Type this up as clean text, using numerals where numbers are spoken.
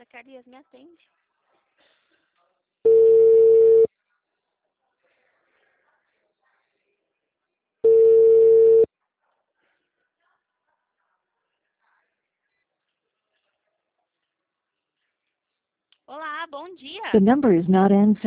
Zacarias, me atende. Olá, bom dia. The number is not answered.